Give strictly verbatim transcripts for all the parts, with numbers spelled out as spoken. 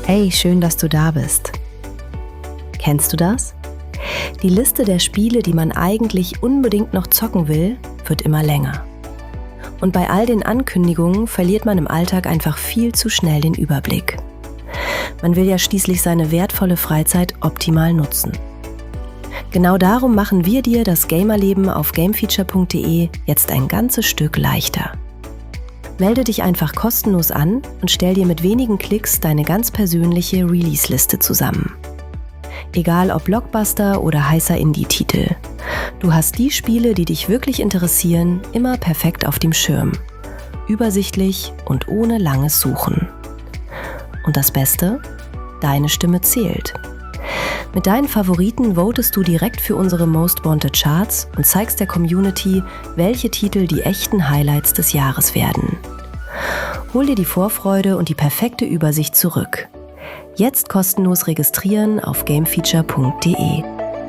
Hey, schön, dass du da bist. Kennst du das? Die Liste der Spiele, die man eigentlich unbedingt noch zocken will, wird immer länger. Und bei all den Ankündigungen verliert man im Alltag einfach viel zu schnell den Überblick. Man will ja schließlich seine wertvolle Freizeit optimal nutzen. Genau darum machen wir dir das Gamerleben auf gamefeature punkt de jetzt ein ganzes Stück leichter. Melde dich einfach kostenlos an und stell dir mit wenigen Klicks deine ganz persönliche Release-Liste zusammen. Egal ob Blockbuster oder heißer Indie-Titel. Du hast die Spiele, die dich wirklich interessieren, immer perfekt auf dem Schirm. Übersichtlich und ohne langes Suchen. Und das Beste? Deine Stimme zählt. Mit deinen Favoriten votest du direkt für unsere Most Wanted Charts und zeigst der Community, welche Titel die echten Highlights des Jahres werden. Hol dir die Vorfreude und die perfekte Übersicht zurück. Jetzt kostenlos registrieren auf gamefeature punkt de.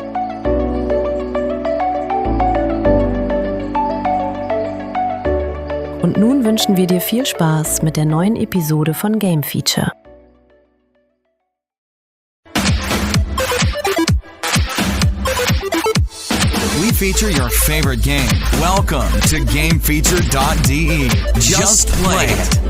Und nun wünschen wir dir viel Spaß mit der neuen Episode von Game Feature. We feature your favorite game. Welcome to gamefeature dot de. Just play it.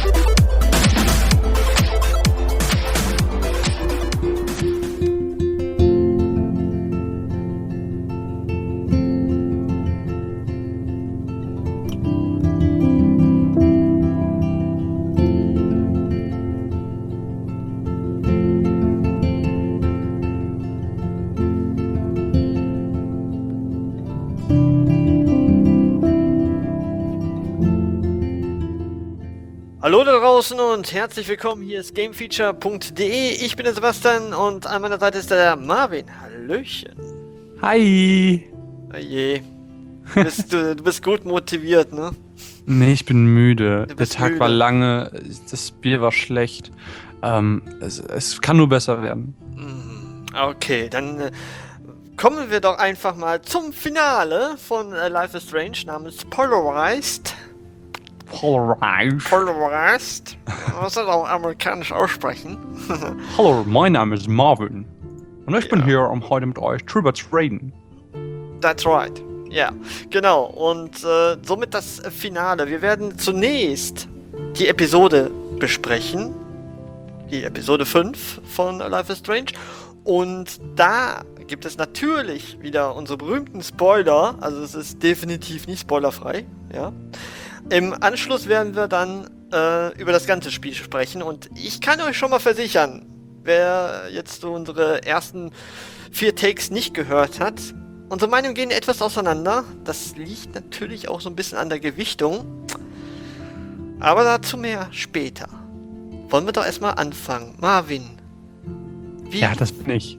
Hallo da draußen und herzlich willkommen, hier ist gamefeature punkt de. Ich bin der Sebastian und an meiner Seite ist der Marvin. Hallöchen. Hi. Oh je. Du bist, du, du bist gut motiviert, ne? Nee, ich bin müde. Der Tag müde. war lange, das Bier war schlecht. Ähm, es, es kann nur besser werden. Okay, dann äh, kommen wir doch einfach mal zum Finale von äh, Life is Strange namens Polarized. Polarized. Polarized. Was soll auch amerikanisch aussprechen? Hallo, mein Name ist Marvin. Und ich bin Ja. hier, um heute mit euch drüber zu reden. That's right. Ja, genau. Und äh, somit das Finale. Wir werden zunächst die Episode besprechen. Die Episode fünf von Life is Strange. Und da gibt es natürlich wieder unsere berühmten Spoiler. Also es ist definitiv nicht spoilerfrei. Ja. Im Anschluss werden wir dann äh, über das ganze Spiel sprechen. Und ich kann euch schon mal versichern, wer jetzt so unsere ersten vier Takes nicht gehört hat, unsere Meinungen gehen etwas auseinander. Das liegt natürlich auch so ein bisschen an der Gewichtung. Aber dazu mehr später. Wollen wir doch erstmal anfangen. Marvin. Wie, Ja, das bin ich.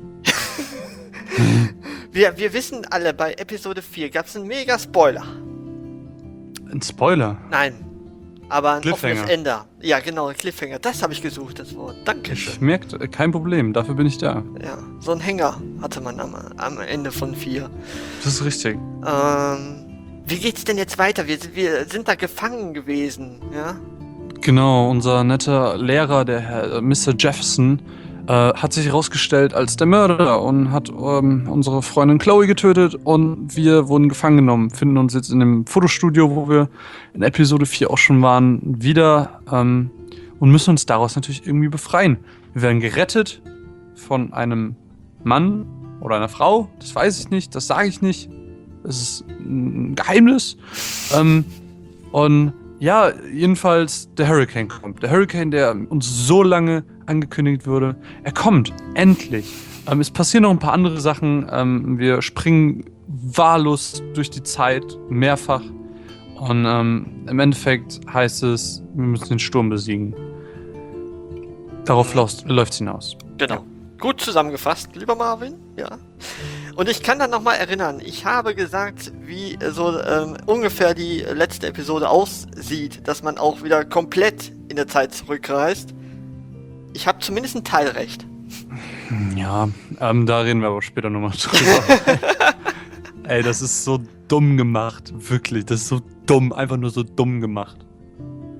wir, wir wissen alle, bei Episode vier gab es einen mega Spoiler. Ein Spoiler. Nein. Aber ein Cliffhanger. offenes Ende. Ja, genau, Cliffhanger. Das habe ich gesucht, das Wort. Dankeschön. Ich merkt, äh, kein Problem, dafür bin ich da. Ja, so ein Hänger hatte man am, am Ende von vier. Das ist richtig. Ähm, wie geht's denn jetzt weiter? Wir, wir sind da gefangen gewesen, ja? Genau, unser netter Lehrer, der Herr äh, Mister Jefferson, äh, hat sich herausgestellt als der Mörder und hat ähm, unsere Freundin Chloe getötet und wir wurden gefangen genommen, finden uns jetzt in dem Fotostudio, wo wir in Episode vier auch schon waren, wieder ähm, und müssen uns daraus natürlich irgendwie befreien. Wir werden gerettet von einem Mann oder einer Frau, das weiß ich nicht, das sage ich nicht, das ist ein Geheimnis. ähm, und ja, jedenfalls der Hurricane kommt. Der Hurricane, der uns so lange angekündigt wurde, er kommt, endlich. Ähm, es passieren noch ein paar andere Sachen. Ähm, wir springen wahllos durch die Zeit, mehrfach. Und ähm, im Endeffekt heißt es, wir müssen den Sturm besiegen. Darauf läuft es hinaus. Genau. Gut zusammengefasst, lieber Marvin. Ja. Und ich kann dann nochmal erinnern, ich habe gesagt, wie so ähm, ungefähr die letzte Episode aussieht, dass man auch wieder komplett in der Zeit zurückreist. Ich habe zumindest einen Teil recht. Ja, ähm, da reden wir aber später nochmal drüber. Ey, das ist so dumm gemacht, wirklich. Das ist so dumm, einfach nur so dumm gemacht.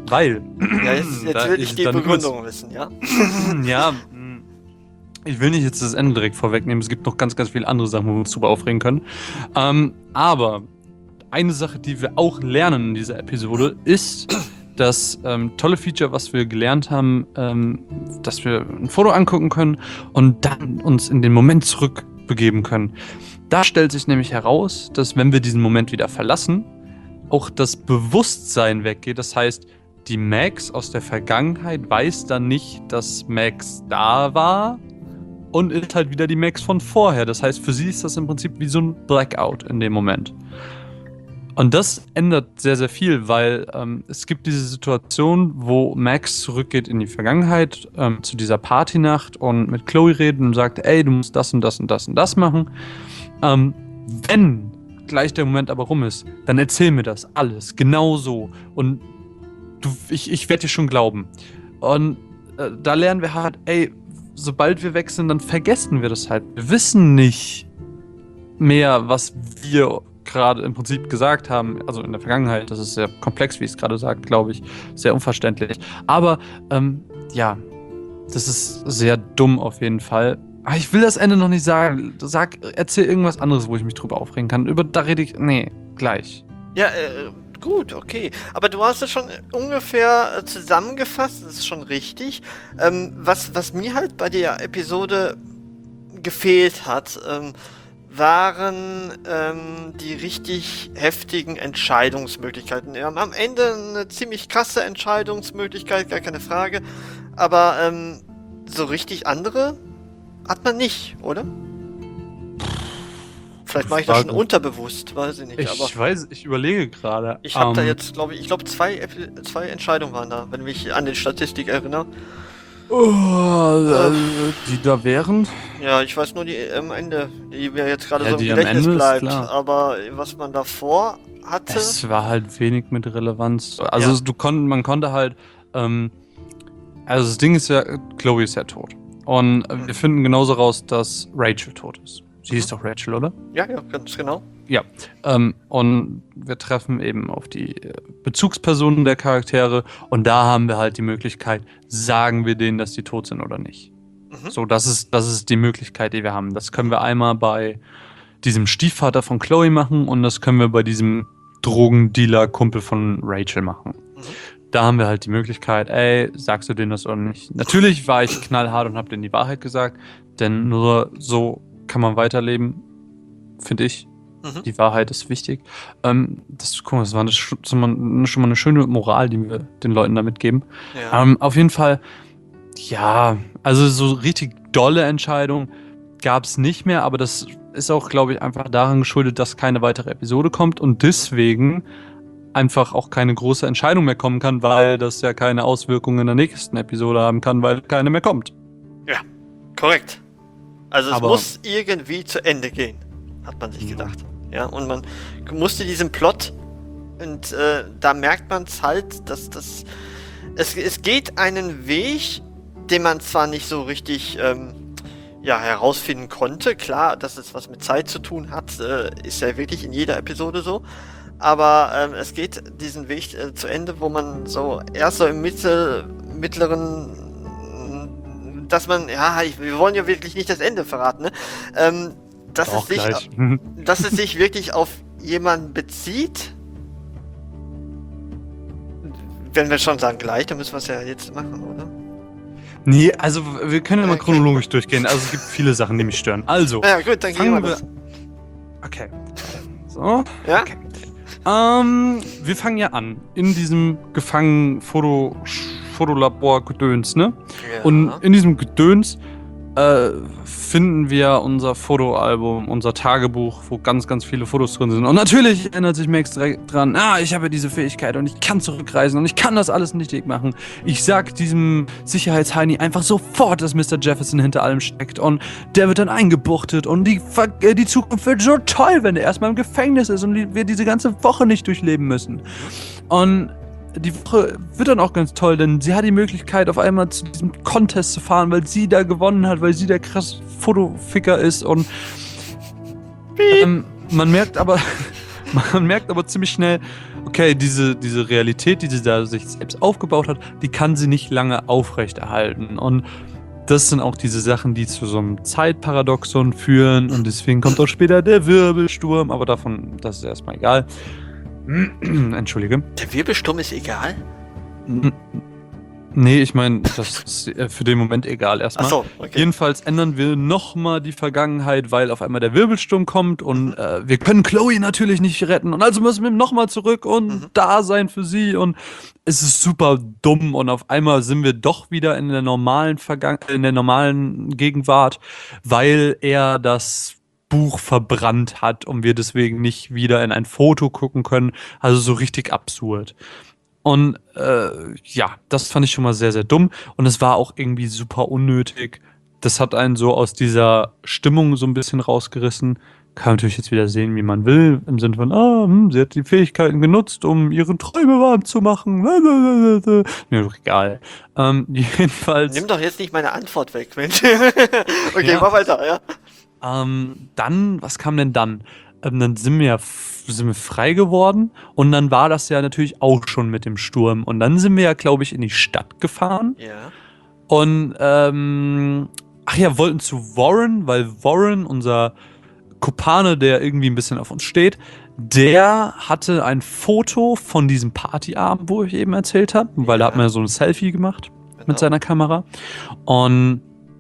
Weil. Ja, jetzt, jetzt will ich die Begründung kurz, wissen, ja? Ja, ich will nicht jetzt das Ende direkt vorwegnehmen. Es gibt noch ganz, ganz viele andere Sachen, wo wir uns drüber aufregen können. Ähm, aber eine Sache, die wir auch lernen in dieser Episode, ist das ähm, tolle Feature, was wir gelernt haben, ähm, dass wir ein Foto angucken können und dann uns in den Moment zurückbegeben können. Da stellt sich nämlich heraus, dass wenn wir diesen Moment wieder verlassen, auch das Bewusstsein weggeht. Das heißt, die Max aus der Vergangenheit weiß dann nicht, dass Max da war und ist halt wieder die Max von vorher. Das heißt, für sie ist das im Prinzip wie so ein Blackout in dem Moment. Und das ändert sehr, sehr viel, weil ähm, es gibt diese Situation, wo Max zurückgeht in die Vergangenheit, ähm, zu dieser Partynacht und mit Chloe redet und sagt, ey, du musst das und das und das und das machen. Ähm, wenn gleich der Moment aber rum ist, dann erzähl mir das alles, genau so. Und du, ich, ich werde dir schon glauben. Und äh, da lernen wir halt, ey, sobald wir weg sind, dann vergessen wir das halt. Wir wissen nicht mehr, was wir gerade im Prinzip gesagt haben, also in der Vergangenheit, das ist sehr komplex, wie ich es gerade sage, glaube ich, sehr unverständlich. Aber, ähm, ja, das ist sehr dumm auf jeden Fall. Aber ich will das Ende noch nicht sagen. Sag, erzähl irgendwas anderes, wo ich mich drüber aufregen kann. Über, da rede ich, nee, gleich. Ja, äh, gut, okay. Aber du hast es schon ungefähr äh, zusammengefasst, das ist schon richtig. Ähm, was, was mir halt bei der Episode gefehlt hat, ähm, waren ähm, die richtig heftigen Entscheidungsmöglichkeiten. Wir haben am Ende eine ziemlich krasse Entscheidungsmöglichkeit, gar keine Frage. Aber ähm, so richtig andere hat man nicht, oder? Vielleicht mache ich das schon unterbewusst, weiß ich nicht. Ich aber weiß, ich überlege gerade. Ich habe um, da jetzt, glaube ich, ich glaube zwei, zwei Entscheidungen waren da, wenn ich mich an die Statistik erinnere. Oh, äh, die da wären? Ja, ich weiß nur die am Ende, die mir jetzt gerade ja, so im Gedächtnis bleibt. Aber was man davor hatte. Es war halt wenig mit Relevanz. Also ja. du konnt, man konnte halt. Ähm, also das Ding ist ja, Chloe ist ja tot. Und mhm. wir finden genauso raus, dass Rachel tot ist. Sie mhm. ist doch Rachel, oder? Ja, ja, ganz genau. Ja. Ähm, und wir treffen eben auf die Bezugspersonen der Charaktere und da haben wir halt die Möglichkeit, sagen wir denen, dass die tot sind oder nicht. Mhm. So, das ist, das ist die Möglichkeit, die wir haben. Das können wir einmal bei diesem Stiefvater von Chloe machen und das können wir bei diesem Drogendealer-Kumpel von Rachel machen. Mhm. Da haben wir halt die Möglichkeit, ey, sagst du denen das oder nicht? Natürlich war ich knallhart und hab denen die Wahrheit gesagt, denn nur so kann man weiterleben, finde ich. Mhm. Die Wahrheit ist wichtig. Ähm, das, guck mal, das war eine, schon mal eine schöne Moral, die wir den Leuten da mitgeben. Ja. Ähm, auf jeden Fall, ja, also so richtig dolle Entscheidungen gab es nicht mehr, aber das ist auch, glaube ich, einfach daran geschuldet, dass keine weitere Episode kommt und deswegen einfach auch keine große Entscheidung mehr kommen kann, weil das ja keine Auswirkungen in der nächsten Episode haben kann, weil keine mehr kommt. Ja, korrekt. Also es aber muss irgendwie zu Ende gehen, hat man sich gedacht. Ja, und man musste diesen Plot und äh, da merkt man es halt, dass das es, es geht einen Weg, den man zwar nicht so richtig ähm, ja, herausfinden konnte. Klar, dass es was mit Zeit zu tun hat, äh, ist ja wirklich in jeder Episode so. Aber ähm, es geht diesen Weg äh, zu Ende, wo man so erst so im Mittel, mittleren, dass man, ja, ich, wir wollen ja wirklich nicht das Ende verraten, ne? Ähm, dass, es sich, dass es sich wirklich auf jemanden bezieht. Wenn wir schon sagen gleich, dann müssen wir es ja jetzt machen, oder? Nee, also wir können ja mal okay. chronologisch durchgehen. Also es gibt viele Sachen, die mich stören. Also, ja gut, dann gehen wir das. Okay. So. Ja? Okay. Ähm, wir fangen ja an in diesem Gefangen-Foto- Fotolabor-Gedöns, ne? Ja. Und in diesem Gedöns äh, finden wir unser Fotoalbum, unser Tagebuch, wo ganz, ganz viele Fotos drin sind. Und natürlich erinnert sich Max direkt dran, ah, ich habe ja diese Fähigkeit und ich kann zurückreisen und ich kann das alles nichtig machen. Ich sag diesem Sicherheitsheini einfach sofort, dass Mister Jefferson hinter allem steckt und der wird dann eingebuchtet und die, die Zukunft wird so toll, wenn er erstmal im Gefängnis ist und wir diese ganze Woche nicht durchleben müssen. Und die Woche wird dann auch ganz toll, denn sie hat die Möglichkeit, auf einmal zu diesem Contest zu fahren, weil sie da gewonnen hat, weil sie der krass Fotoficker ist und ähm, man merkt aber, Man merkt aber ziemlich schnell, okay, diese, diese Realität, die sie da sich selbst aufgebaut hat, die kann sie nicht lange aufrechterhalten. Und das sind auch diese Sachen, die zu so einem Zeitparadoxon führen. Und deswegen kommt auch später der Wirbelsturm. Aber davon, das ist erstmal egal. Entschuldige. Der Wirbelsturm ist egal? Nee, ich meine, das ist für den Moment egal erstmal. Ach so, okay. Jedenfalls ändern wir nochmal die Vergangenheit, weil auf einmal der Wirbelsturm kommt und äh, wir können Chloe natürlich nicht retten. Und also müssen wir nochmal zurück und mhm. da sein für sie. Und es ist super dumm. Und auf einmal sind wir doch wieder in der normalen Vergangen- in der normalen Gegenwart, weil er das Buch verbrannt hat und wir deswegen nicht wieder in ein Foto gucken können. Also so richtig absurd. Und äh, ja, das fand ich schon mal sehr, sehr dumm. Und es war auch irgendwie super unnötig. Das hat einen so aus dieser Stimmung so ein bisschen rausgerissen. Kann man natürlich jetzt wieder sehen, wie man will. Im Sinne von, ah, hm, sie hat die Fähigkeiten genutzt, um ihre Träume wahr zu machen. Mir doch egal. Ähm, jedenfalls. Nimm doch jetzt nicht meine Antwort weg, Mensch. Okay, ja. Mach weiter, ja. Ähm, dann, was kam denn dann? Ähm, dann sind wir ja sind wir frei geworden und dann war das ja natürlich auch schon mit dem Sturm. Und dann sind wir ja, glaube ich, in die Stadt gefahren. Ja. Und, ähm, ach ja, wollten zu Warren, weil Warren, unser Kumpane, der irgendwie ein bisschen auf uns steht, der hatte ein Foto von diesem Partyabend, wo ich eben erzählt habe, weil da hat man ja so ein Selfie gemacht genau. mit seiner Kamera. Und,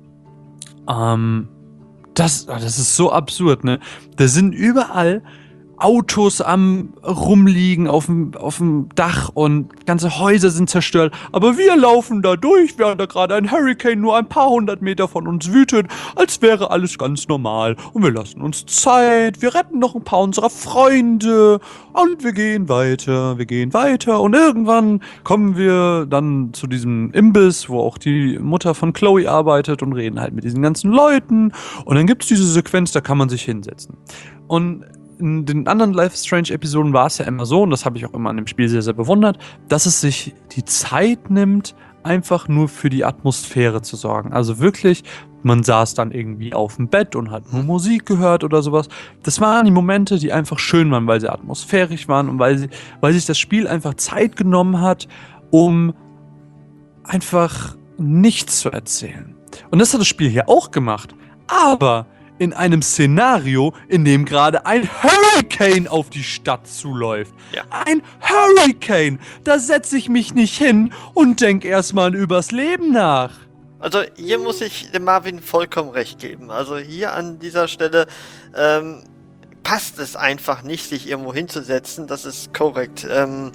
ähm, das, das ist so absurd, ne? Da sind überall Autos am rumliegen auf dem, auf dem Dach und ganze Häuser sind zerstört. Aber wir laufen da durch, während da gerade ein Hurricane nur ein paar hundert Meter von uns wütet, als wäre alles ganz normal. Und wir lassen uns Zeit, wir retten noch ein paar unserer Freunde und wir gehen weiter, wir gehen weiter. Und irgendwann kommen wir dann zu diesem Imbiss, wo auch die Mutter von Chloe arbeitet und reden halt mit diesen ganzen Leuten. Und dann gibt es diese Sequenz, da kann man sich hinsetzen. Und in den anderen Life is Strange-Episoden war es ja immer so, und das habe ich auch immer an dem Spiel sehr, sehr bewundert, dass es sich die Zeit nimmt, einfach nur für die Atmosphäre zu sorgen. Also wirklich, man saß dann irgendwie auf dem Bett und hat nur Musik gehört oder sowas. Das waren die Momente, die einfach schön waren, weil sie atmosphärisch waren und weil, sie, weil sich das Spiel einfach Zeit genommen hat, um einfach nichts zu erzählen. Und das hat das Spiel hier auch gemacht. Aber in einem Szenario, in dem gerade ein Hurricane auf die Stadt zuläuft. Ja. Ein Hurricane! Da setze ich mich nicht hin und denke erstmal übers Leben nach. Also hier muss ich dem Marvin vollkommen recht geben. Also hier an dieser Stelle ähm, passt es einfach nicht, sich irgendwo hinzusetzen. Das ist korrekt. Ähm,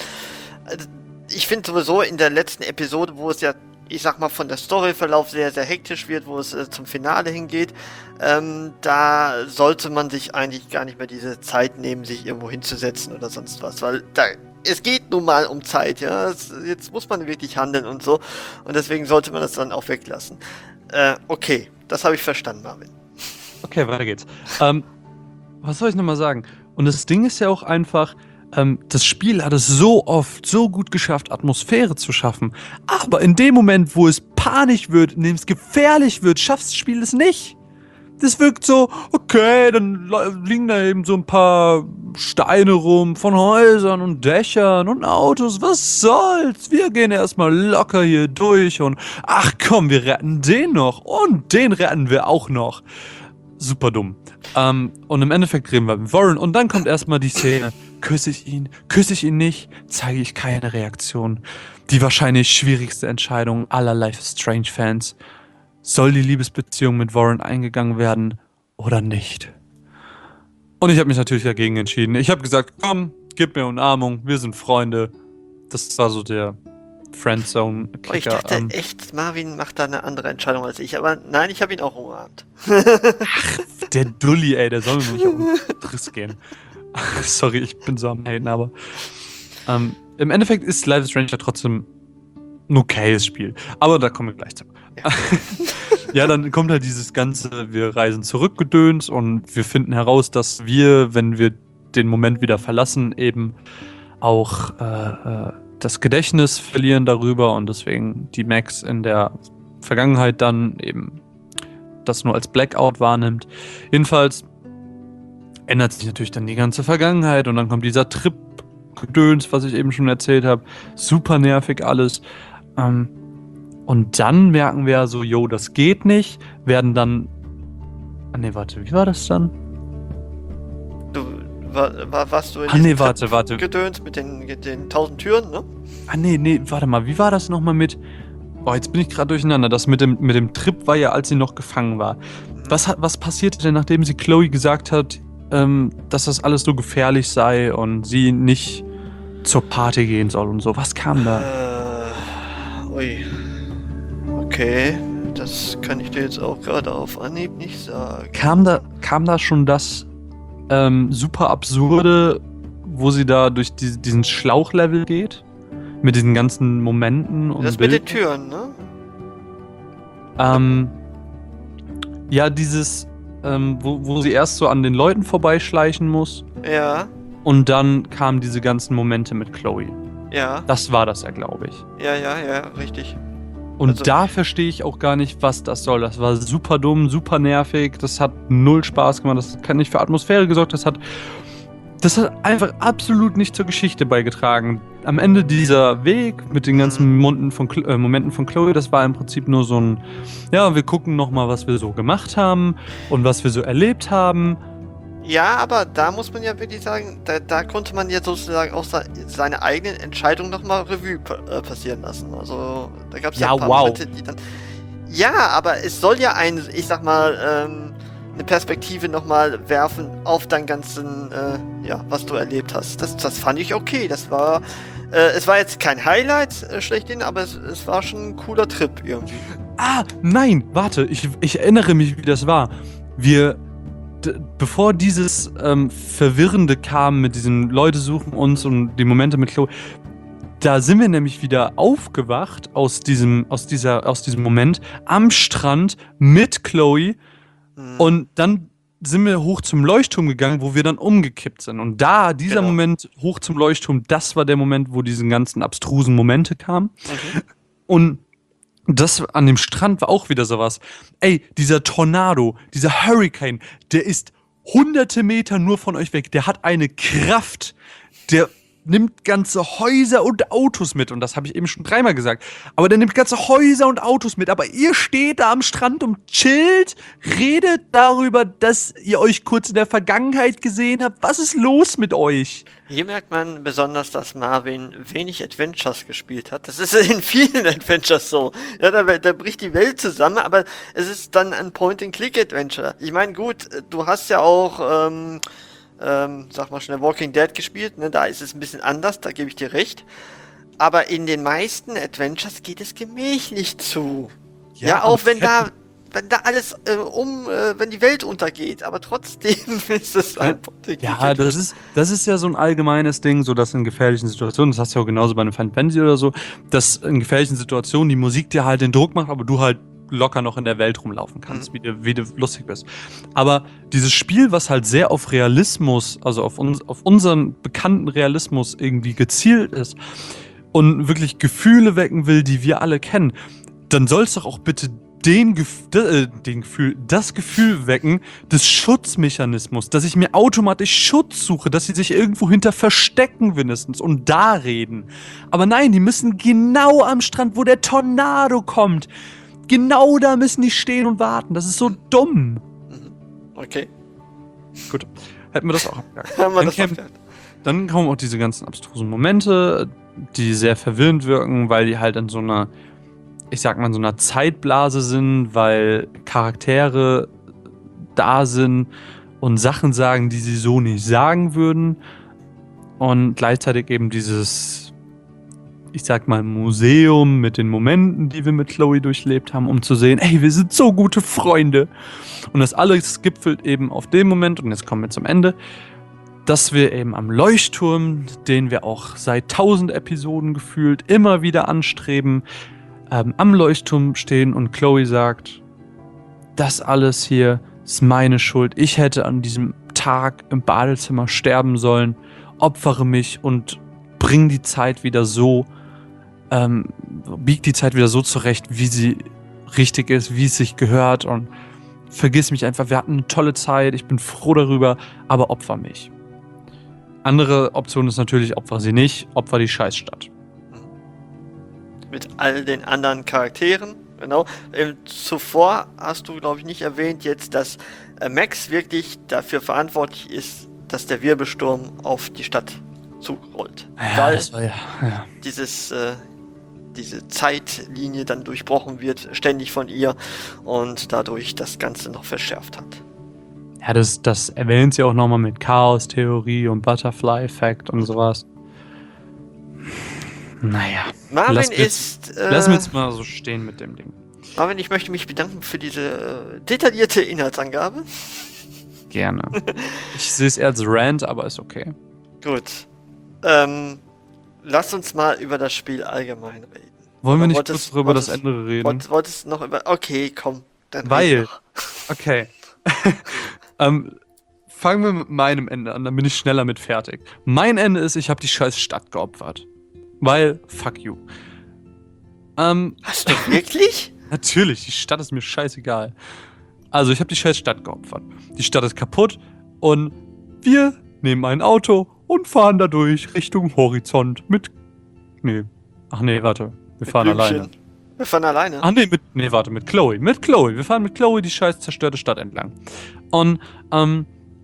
ich finde sowieso in der letzten Episode, wo es ja, ich sag mal, von der Storyverlauf sehr, sehr hektisch wird, wo es äh, zum Finale hingeht, ähm, da sollte man sich eigentlich gar nicht mehr diese Zeit nehmen, sich irgendwo hinzusetzen oder sonst was, weil da, es geht nun mal um Zeit, ja, es, jetzt muss man wirklich handeln und so, und deswegen sollte man das dann auch weglassen. Äh, okay, das habe ich verstanden, Marvin. Okay, weiter geht's. Ähm, was soll ich nochmal sagen? Und das Ding ist ja auch einfach, Ähm, das Spiel hat es so oft, so gut geschafft, Atmosphäre zu schaffen. Aber in dem Moment, wo es panisch wird, in dem es gefährlich wird, schafft das Spiel es nicht. Das wirkt so, okay, dann liegen da eben so ein paar Steine rum von Häusern und Dächern und Autos. Was soll's? Wir gehen erstmal locker hier durch und ach komm, wir retten den noch und den retten wir auch noch. Super dumm. Ähm, und im Endeffekt reden wir mit Warren und dann kommt erstmal die Szene. Küsse ich ihn? Küsse ich ihn nicht? Zeige ich keine Reaktion. Die wahrscheinlich schwierigste Entscheidung aller Life is Strange Fans. Soll die Liebesbeziehung mit Warren eingegangen werden oder nicht? Und ich habe mich natürlich dagegen entschieden. Ich habe gesagt, komm, gib mir Umarmung, wir sind Freunde. Das war so der Friendzone-Kicker. Oh, ich dachte ähm, echt, Marvin macht da eine andere Entscheidung als ich, aber nein, ich habe ihn auch umarmt. Ach, der Dulli, ey, der soll mir nicht auf den Triss gehen. Sorry, ich bin so am Haten, aber ähm, im Endeffekt ist Life is Strange ja trotzdem ein okayes Spiel. Aber da kommen wir gleich zu. Ja. Ja, dann kommt halt dieses ganze, wir reisen zurück Gedöns und wir finden heraus, dass wir, wenn wir den Moment wieder verlassen, eben auch äh, äh, das Gedächtnis verlieren darüber und deswegen die Max in der Vergangenheit dann eben das nur als Blackout wahrnimmt. Jedenfalls ändert sich natürlich dann die ganze Vergangenheit und dann kommt dieser Trip-Gedöns, was ich eben schon erzählt habe. Super nervig alles. Ähm, und dann merken wir so, yo, das geht nicht. Werden dann... Ah ne, warte, wie war das dann? Du, war, war, warst du in Ah nee, diesem warte, warte. Gedöns mit den, mit den tausend Türen, ne? Ah nee, nee, warte mal, wie war das nochmal mit... Oh, jetzt bin ich gerade durcheinander. Das mit dem, mit dem Trip war ja, als sie noch gefangen war. Was, hat, was passierte denn, nachdem sie Chloe gesagt hat, ähm, dass das alles so gefährlich sei und sie nicht zur Party gehen soll und so? Was kam da? Äh, ui. Okay, das kann ich dir jetzt auch gerade auf Anhieb nicht sagen. Kam da, kam da schon das ähm, super absurde, wo sie da durch die, diesen Schlauchlevel geht? Mit diesen ganzen Momenten und Das mit Bildern? den Türen, ne? Ähm, ja, dieses, ähm, wo, wo sie erst so an den Leuten vorbeischleichen muss Ja, und dann kamen diese ganzen Momente mit Chloe. ja, Das war das ja, glaube ich. ja, ja, ja, richtig. Und Also- da verstehe ich auch gar nicht, was das soll. Das war super dumm, super nervig, das hat null Spaß gemacht, das hat nicht für Atmosphäre gesorgt, das hat, das hat einfach absolut nicht zur Geschichte beigetragen. Am Ende dieser Weg mit den ganzen Momenten von, Chlo- äh, Momenten von Chloe, das war im Prinzip nur so ein, ja, wir gucken nochmal, was wir so gemacht haben und was wir so erlebt haben. Ja, aber da muss man ja wirklich sagen, da, da konnte man ja sozusagen auch se- seine eigenen Entscheidungen nochmal Revue pa- äh, passieren lassen. Also da gab es ja, Ja, ein paar wow. Momente, die dann... Ja, aber es soll ja ein, ich sag mal, ähm, eine Perspektive nochmal werfen auf dein ganzen, äh, ja, was du erlebt hast. Das, das fand ich okay. Das war, äh, es war jetzt kein Highlight äh, schlechthin, aber es, es war schon ein cooler Trip irgendwie. Ah, nein, warte, ich, ich erinnere mich, wie das war. Wir, d- bevor dieses ähm, Verwirrende kam mit diesen Leute suchen uns und die Momente mit Chloe, da sind wir nämlich wieder aufgewacht aus diesem, aus dieser, aus diesem Moment am Strand mit Chloe Hm. und dann sind wir hoch zum Leuchtturm gegangen, wo wir dann umgekippt sind. Und da, dieser Genau. Moment hoch zum Leuchtturm, das war der Moment, wo diese ganzen abstrusen Momente kamen. Mhm. Und das an dem Strand war auch wieder sowas. Ey, dieser Tornado, dieser Hurricane, der ist hunderte Meter nur von euch weg. Der hat eine Kraft, der nimmt ganze Häuser und Autos mit. Und das habe ich eben schon dreimal gesagt. Aber der nimmt ganze Häuser und Autos mit. Aber ihr steht da am Strand und chillt, redet darüber, dass ihr euch kurz in der Vergangenheit gesehen habt. Was ist los mit euch? Hier merkt man besonders, dass Marvin wenig Adventures gespielt hat. Das ist in vielen Adventures so. Ja, da, da bricht die Welt zusammen, aber es ist dann ein Point-and-Click-Adventure. Ich meine, gut, du hast ja auch, ähm, ähm, sag mal schnell, Walking Dead gespielt, ne? Da ist es ein bisschen anders, da gebe ich dir recht. Aber in den meisten Adventures geht es gemächlich zu. Ja, Ja, auch und wenn da, fetten- wenn da alles äh, um, äh, wenn die Welt untergeht, aber trotzdem ist es ein Ja, das ist, das ist ja so ein allgemeines Ding, so dass in gefährlichen Situationen, das hast du ja auch genauso bei einem Final Fantasy oder so, dass in gefährlichen Situationen die Musik dir halt den Druck macht, aber du halt locker noch in der Welt rumlaufen kannst, Mhm. wie, du, wie du lustig bist. Aber dieses Spiel, was halt sehr auf Realismus, also auf, uns, auf unseren bekannten Realismus irgendwie gezielt ist und wirklich Gefühle wecken will, die wir alle kennen, dann soll es doch auch bitte den, Gef äh, den Gefühl, das Gefühl wecken des Schutzmechanismus, dass ich mir automatisch Schutz suche, dass sie sich irgendwo hinter verstecken wenigstens und da reden. Aber nein, die müssen genau am Strand, wo der Tornado kommt. Genau da müssen die stehen und warten. Das ist so dumm. Okay, Gut, hätten wir das auch abgehakt. haben wir Dann das kämen- aufgehört. Dann kommen auch diese ganzen abstrusen Momente, die sehr verwirrend wirken, weil die halt in so einer, ich sag mal, in so einer Zeitblase sind, weil Charaktere da sind und Sachen sagen, die sie so nicht sagen würden. Und gleichzeitig eben dieses, ich sag mal, Museum mit den Momenten, die wir mit Chloe durchlebt haben, um zu sehen, ey, wir sind so gute Freunde. Und das alles gipfelt eben auf dem Moment, und jetzt kommen wir zum Ende, dass wir eben am Leuchtturm, den wir auch seit tausend Episoden gefühlt immer wieder anstreben, ähm, am Leuchtturm stehen und Chloe sagt, das alles hier ist meine Schuld. Ich hätte an diesem Tag im Badezimmer sterben sollen. Opfere mich und bring die Zeit wieder so, ähm, bieg die Zeit wieder so zurecht, wie sie richtig ist, wie es sich gehört. Und vergiss mich einfach, wir hatten eine tolle Zeit, ich bin froh darüber, aber opfer mich. Andere Option ist natürlich, opfer sie nicht, opfer die Scheißstadt. Mit all den anderen Charakteren, genau. Ähm, zuvor hast du, glaube ich, nicht erwähnt jetzt, dass äh, Max wirklich dafür verantwortlich ist, dass der Wirbelsturm auf die Stadt zurollt. Ja, Weil das war ja, ja. dieses, äh, diese Zeitlinie dann durchbrochen wird, ständig von ihr und dadurch das Ganze noch verschärft hat. Ja, das, das erwähnt sie auch nochmal mit Chaos-Theorie und Butterfly-Effekt und sowas. Naja. Marvin lass mir ist... Jetzt, äh, lass mir jetzt mal so stehen mit dem Ding. Marvin, ich möchte mich bedanken für diese äh, detaillierte Inhaltsangabe. Gerne. Ich sehe es eher als Rant, aber ist okay. Gut. Ähm, lass uns mal über das Spiel allgemein reden. Wollen wir nicht wolltest- kurz über das wolltest- Ende reden? Wollt, wolltest du noch über... Okay, komm. Dann Weil- red noch. Okay. ähm, fangen wir mit meinem Ende an, dann bin ich schneller mit fertig. Mein Ende ist, ich habe die scheiß Stadt geopfert. Weil, fuck you. Ähm, Hast du wirklich? natürlich, die Stadt ist mir scheißegal. Also, ich habe die scheiß Stadt geopfert. Die Stadt ist kaputt und wir nehmen ein Auto und fahren dadurch Richtung Horizont mit... Nee. Ach nee, warte. Wir Mit fahren Blümchen. alleine. Wir fahren alleine. Ach nee, mit, nee, warte, mit Chloe. Mit Chloe. Wir fahren mit Chloe die scheiß zerstörte Stadt entlang. Und, ähm,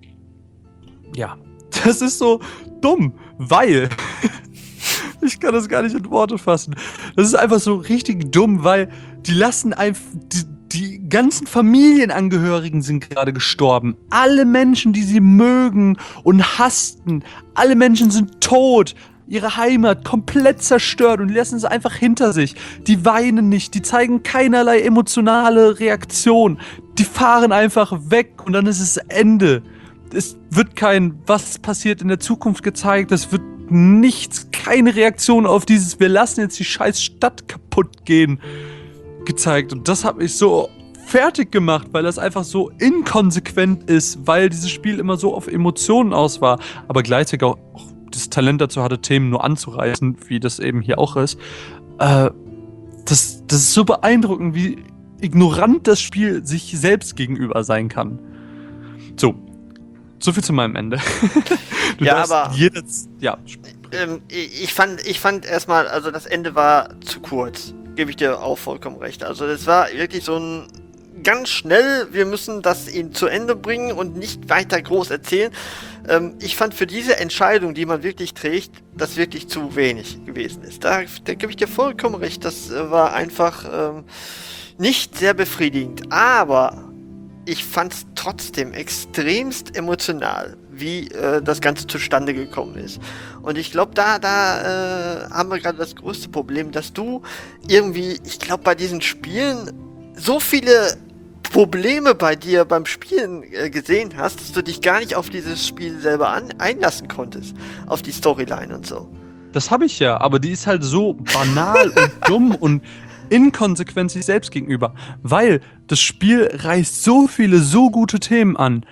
ja, das ist so dumm, weil, ich kann das gar nicht in Worte fassen. Das ist einfach so richtig dumm, weil die lassen einfach, die, die ganzen Familienangehörigen sind gerade gestorben. Alle Menschen, die sie mögen und hassten, alle Menschen sind tot. Ihre Heimat komplett zerstört und die lassen es einfach hinter sich. Die weinen nicht, die zeigen keinerlei emotionale Reaktion. Die fahren einfach weg und dann ist es Ende. Es wird kein, was passiert in der Zukunft gezeigt. Es wird nichts, keine Reaktion auf dieses, wir lassen jetzt die scheiß Stadt kaputt gehen, gezeigt. Und das hat mich so fertig gemacht, weil das einfach so inkonsequent ist, weil dieses Spiel immer so auf Emotionen aus war, aber gleichzeitig auch das Talent dazu hatte, Themen nur anzureißen, wie das eben hier auch ist. Äh, das, das ist so beeindruckend, wie ignorant das Spiel sich selbst gegenüber sein kann. So, so viel zu meinem Ende. Du Ja, darfst aber- jedes, ja, Ähm, ich ich fand, ich fand erstmal, also das Ende war zu kurz. Gebe ich dir auch vollkommen recht. Also das war wirklich so ein ganz schnell, wir müssen das eben zu Ende bringen und nicht weiter groß erzählen. Ähm, ich fand für diese Entscheidung, die man wirklich trägt, das wirklich zu wenig gewesen ist. Da, da gebe ich dir vollkommen recht. Das äh, war einfach ähm, nicht sehr befriedigend. Aber ich fand es trotzdem extremst emotional, wie äh, das Ganze zustande gekommen ist. Und ich glaube, da, da äh, haben wir gerade das größte Problem, dass du irgendwie, ich glaube, bei diesen Spielen so viele Probleme bei dir beim Spielen äh, gesehen hast, dass du dich gar nicht auf dieses Spiel selber an einlassen konntest. Auf die Storyline und so. das habe ich ja, aber die ist halt so banal und dumm und inkonsequent sich selbst gegenüber, weil das Spiel reißt so viele, so gute Themen an,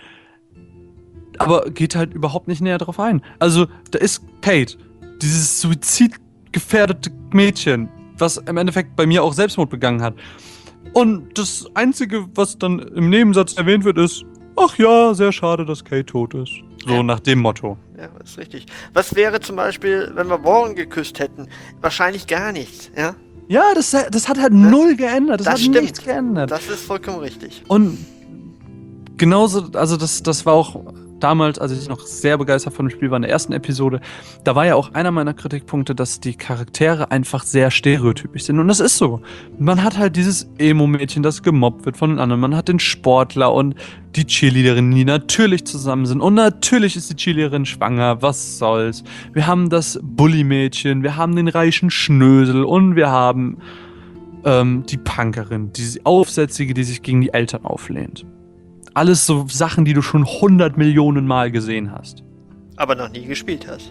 aber geht halt überhaupt nicht näher drauf ein. Also, da ist Kate, dieses suizidgefährdete Mädchen, was im Endeffekt bei mir auch Selbstmord begangen hat. Und das Einzige, was dann im Nebensatz erwähnt wird, ist, ach ja, sehr schade, dass Kate tot ist. So Ja. nach dem Motto. Ja, das ist richtig. Was wäre zum Beispiel, wenn wir Warren geküsst hätten? Wahrscheinlich gar nichts, ja? Ja, das, das hat halt null geändert. Das, Das hat stimmt. nichts geändert. Das ist vollkommen richtig. Und genauso, also das, das war auch damals, als ich noch sehr begeistert von dem Spiel war, in der ersten Episode, da war ja auch einer meiner Kritikpunkte, dass die Charaktere einfach sehr stereotypisch sind. Und das ist so. Man hat halt dieses Emo-Mädchen, das gemobbt wird von den anderen. Man hat den Sportler und die Cheerleaderin, die natürlich zusammen sind. Und natürlich ist die Cheerleaderin schwanger. Was soll's? Wir haben das Bully-Mädchen, wir haben den reichen Schnösel und wir haben ähm, die Punkerin, die Aufsätzige, die sich gegen die Eltern auflehnt. Alles so Sachen, die du schon hundert Millionen Mal gesehen hast. Aber noch nie gespielt hast.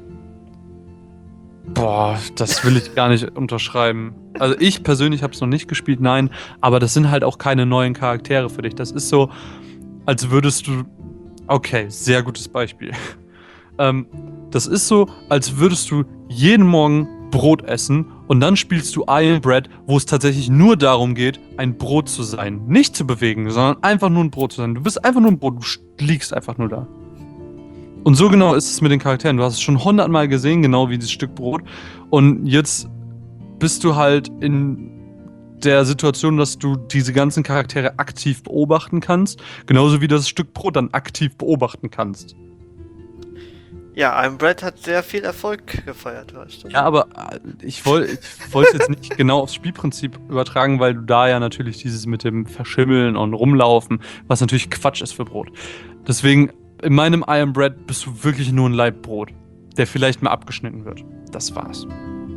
Boah, das will ich gar nicht unterschreiben. Also ich persönlich habe es noch nicht gespielt, nein, aber das sind halt auch keine neuen Charaktere für dich. Das ist so, als würdest du... Okay, sehr gutes Beispiel. Ähm, das ist so, als würdest du jeden Morgen Brot essen Und dann spielst du I Am Bread, wo es tatsächlich nur darum geht, ein Brot zu sein. Nicht zu bewegen, sondern einfach nur ein Brot zu sein. Du bist einfach nur ein Brot, du liegst einfach nur da. Und so genau ist es mit den Charakteren. Du hast es schon hundertmal gesehen, genau wie dieses Stück Brot. Und jetzt bist du halt in der Situation, dass du diese ganzen Charaktere aktiv beobachten kannst. Genauso wie das Stück Brot dann aktiv beobachten kannst. Ja, I Am Bread hat sehr viel Erfolg gefeiert, weißt du. Ja, aber ich wollte ich wollte es jetzt nicht genau aufs Spielprinzip übertragen, weil du da ja natürlich dieses mit dem Verschimmeln und Rumlaufen, was natürlich Quatsch ist für Brot. Deswegen, in meinem I Am Bread bist du wirklich nur ein Laib Brot, der vielleicht mal abgeschnitten wird. Das war's.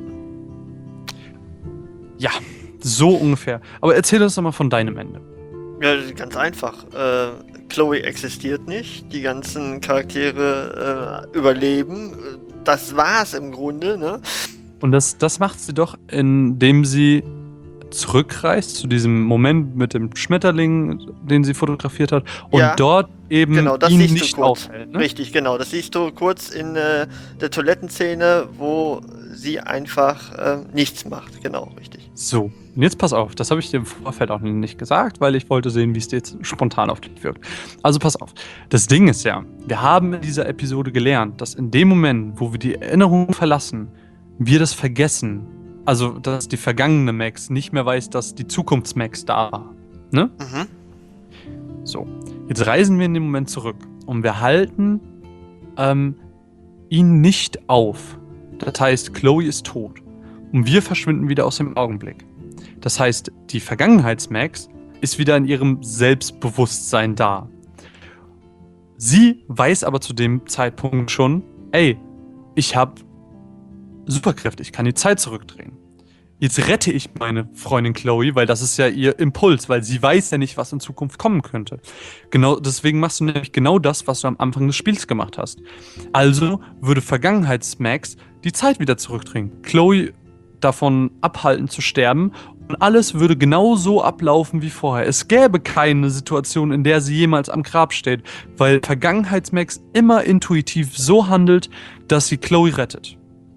Ja, so ungefähr. Aber erzähl uns doch mal von deinem Ende. Ja, ganz einfach. Äh, Chloe existiert nicht. Die ganzen Charaktere äh, überleben. Das war's im Grunde, ne? Und das, das macht sie doch, indem sie zurückreist zu diesem Moment mit dem Schmetterling, den sie fotografiert hat, und Ja, dort eben Genau, das ihn siehst nicht du kurz. auffällt. Ne? Richtig, genau. Das siehst du kurz in äh, der Toilettenszene, wo sie einfach äh, nichts macht. Genau, richtig. So, und jetzt pass auf, das habe ich dir im Vorfeld auch nicht gesagt, weil ich wollte sehen, wie es dir jetzt spontan auf dich wirkt. Also pass auf, das Ding ist ja, wir haben in dieser Episode gelernt, dass in dem Moment, wo wir die Erinnerung verlassen, wir das vergessen. Also, dass die vergangene Max nicht mehr weiß, dass die Zukunfts-Max da war. Ne? Mhm. So, jetzt reisen wir in den Moment zurück und wir halten ähm, ihn nicht auf. Das heißt, Chloe ist tot und wir verschwinden wieder aus dem Augenblick. Das heißt, die Vergangenheits-Max ist wieder in ihrem Selbstbewusstsein da. Sie weiß aber zu dem Zeitpunkt schon, ey, ich habe Superkräfte, ich kann die Zeit zurückdrehen. Jetzt rette ich meine Freundin Chloe, weil das ist ja ihr Impuls, weil sie weiß ja nicht, was in Zukunft kommen könnte. Genau, deswegen machst du nämlich genau das, was du am Anfang des Spiels gemacht hast. Also würde Vergangenheits-Max die Zeit wieder zurückdrehen, Chloe davon abhalten zu sterben und alles würde genau so ablaufen wie vorher. Es gäbe keine Situation, in der sie jemals am Grab steht, weil Vergangenheits-Max immer intuitiv so handelt, dass sie Chloe rettet.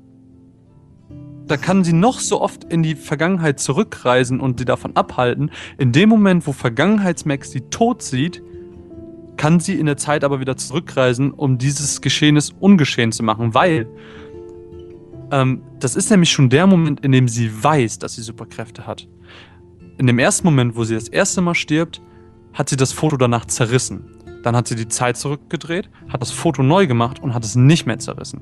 Da kann sie noch so oft in die Vergangenheit zurückreisen und sie davon abhalten. In dem Moment, wo Vergangenheits-Max sie tot sieht, kann sie in der Zeit aber wieder zurückreisen, um dieses Geschehnis ungeschehen zu machen, weil ähm, das ist nämlich schon der Moment, in dem sie weiß, dass sie Superkräfte hat. In dem ersten Moment, wo sie das erste Mal stirbt, hat sie das Foto danach zerrissen. Dann hat sie die Zeit zurückgedreht, hat das Foto neu gemacht und hat es nicht mehr zerrissen.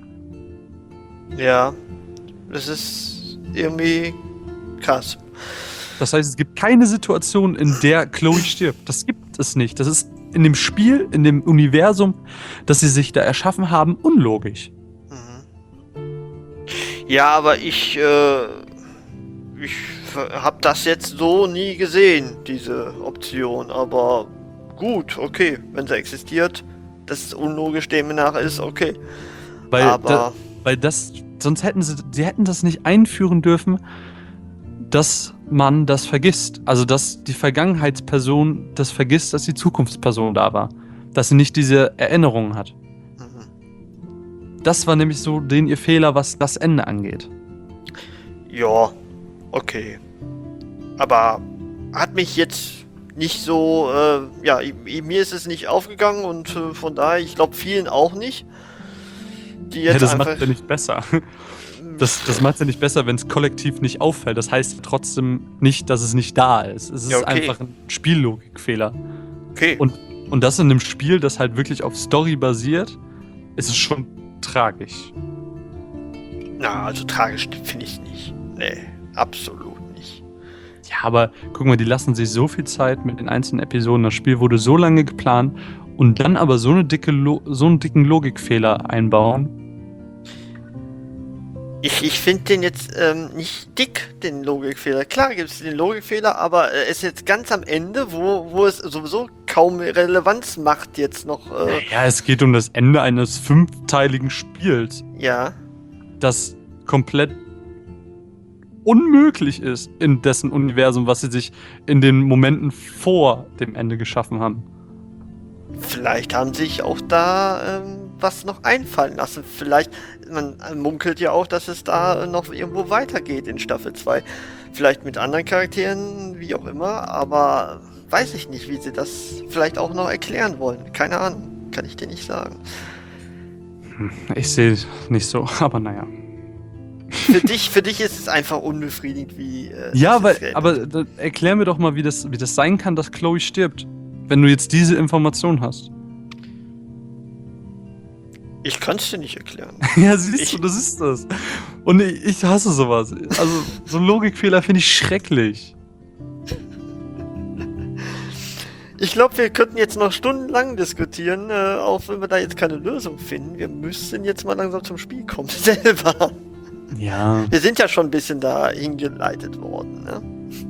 Ja, das ist irgendwie krass. Das heißt, es gibt keine Situation, in der Chloe stirbt. Das gibt es nicht. Das ist in dem Spiel, in dem Universum, das sie sich da erschaffen haben, unlogisch. Ja, aber ich, äh, ich habe das jetzt so nie gesehen, diese Option. Aber gut, okay, wenn sie existiert, dass es unlogisch demnach ist, okay. Weil, aber da, weil das, sonst hätten sie, sie hätten das nicht einführen dürfen, dass man das vergisst. Also, dass die Vergangenheitsperson das vergisst, dass die Zukunftsperson da war. Dass sie nicht diese Erinnerungen hat. Das war nämlich so den ihr Fehler, was das Ende angeht. ja, okay. Aber hat mich jetzt nicht so, äh, ja, i- mir ist es nicht aufgegangen und äh, von daher, ich glaube vielen auch nicht. Die Ja, jetzt das einfach. macht ja nicht besser. Das, das macht ja nicht besser, wenn es kollektiv nicht auffällt. Das heißt trotzdem nicht, dass es nicht da ist. Es ist Ja, okay. einfach ein Spiellogikfehler. Okay. Und, und das in einem Spiel, das halt wirklich auf Story basiert, ist es schon tragisch. Na, also tragisch finde ich nicht. Nee, absolut nicht. Ja, aber guck mal, die lassen sich so viel Zeit mit den einzelnen Episoden. Das Spiel wurde so lange geplant und dann aber so, eine dicke Lo- so einen dicken Logikfehler einbauen. Ich, ich finde den jetzt ähm, nicht dick, den Logikfehler. Klar gibt es den Logikfehler, aber äh, ist jetzt ganz am Ende, wo, wo es sowieso kaum Relevanz macht jetzt noch. Äh, Ja, es geht um das Ende eines fünfteiligen Spiels, ja. das komplett unmöglich ist in dessen Universum, was sie sich in den Momenten vor dem Ende geschaffen haben. Vielleicht haben sich auch da ähm, was noch einfallen lassen. Vielleicht, man munkelt ja auch, dass es da noch irgendwo weitergeht in Staffel zwei. Vielleicht mit anderen Charakteren, wie auch immer, aber weiß ich nicht, wie sie das vielleicht auch noch erklären wollen. Keine Ahnung, kann ich dir nicht sagen. Ich sehe nicht so, aber naja. Für dich, für dich ist es einfach unbefriedigend, wie... Äh, ja, weil, aber da, erklär mir doch mal, wie das, wie das sein kann, dass Chloe stirbt, wenn du jetzt diese Information hast. Ich kann es dir nicht erklären. Ja, siehst ich, du, das ist das. Und ich, ich hasse sowas. Also, so Logikfehler finde ich schrecklich. Ich glaube, wir könnten jetzt noch stundenlang diskutieren, äh, auch wenn wir da jetzt keine Lösung finden. Wir müssen jetzt mal langsam zum Spiel kommen, selber. Ja. Wir sind ja schon ein bisschen da hingeleitet worden, ne?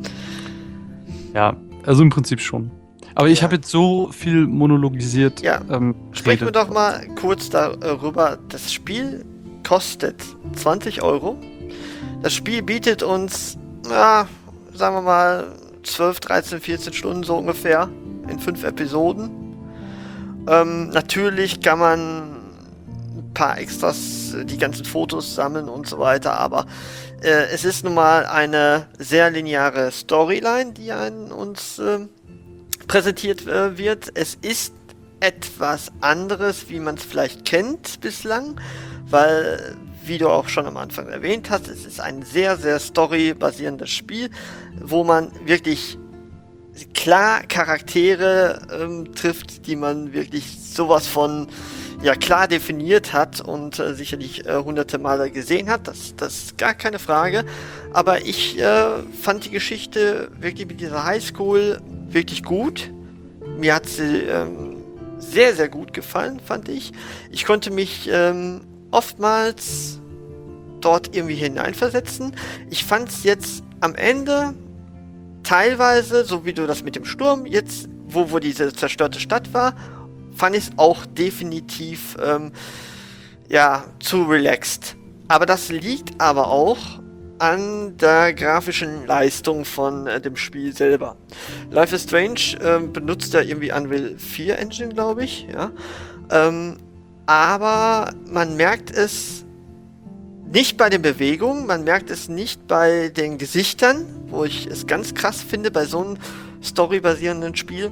Ja, also im Prinzip schon. Aber ich Ja. habe jetzt so viel monologisiert. Ja. Ähm, Sprechen wir redet. doch mal kurz darüber. Das Spiel kostet zwanzig Euro. Das Spiel bietet uns, ja, sagen wir mal, zwölf, dreizehn, vierzehn Stunden so ungefähr in fünf Episoden. Ähm, natürlich kann man ein paar Extras, die ganzen Fotos sammeln und so weiter, aber äh, es ist nun mal eine sehr lineare Storyline, die an uns äh, präsentiert äh, wird. Es ist etwas anderes, wie man es vielleicht kennt bislang, weil, wie du auch schon am Anfang erwähnt hast, es ist ein sehr, sehr storybasierendes Spiel, wo man wirklich klar Charaktere ähm, trifft, die man wirklich sowas von ja klar definiert hat und äh, sicherlich äh, hunderte Male gesehen hat, das, das ist gar keine Frage, aber ich äh, fand die Geschichte wirklich mit dieser Highschool wirklich gut. Mir hat sie ähm, sehr, sehr gut gefallen, fand ich. Ich konnte mich ähm, oftmals dort irgendwie hineinversetzen. Ich fand es jetzt am Ende teilweise, so wie du das mit dem Sturm jetzt, wo, wo diese zerstörte Stadt war, fand ich es auch definitiv ähm, ja, zu relaxed. Aber das liegt aber auch an der grafischen Leistung von äh, dem Spiel selber. Life is Strange ähm, benutzt ja irgendwie Unreal vier Engine, glaube ich, ja. Ähm, aber man merkt es nicht bei den Bewegungen, man merkt es nicht bei den Gesichtern, wo ich es ganz krass finde bei so einem storybasierenden Spiel.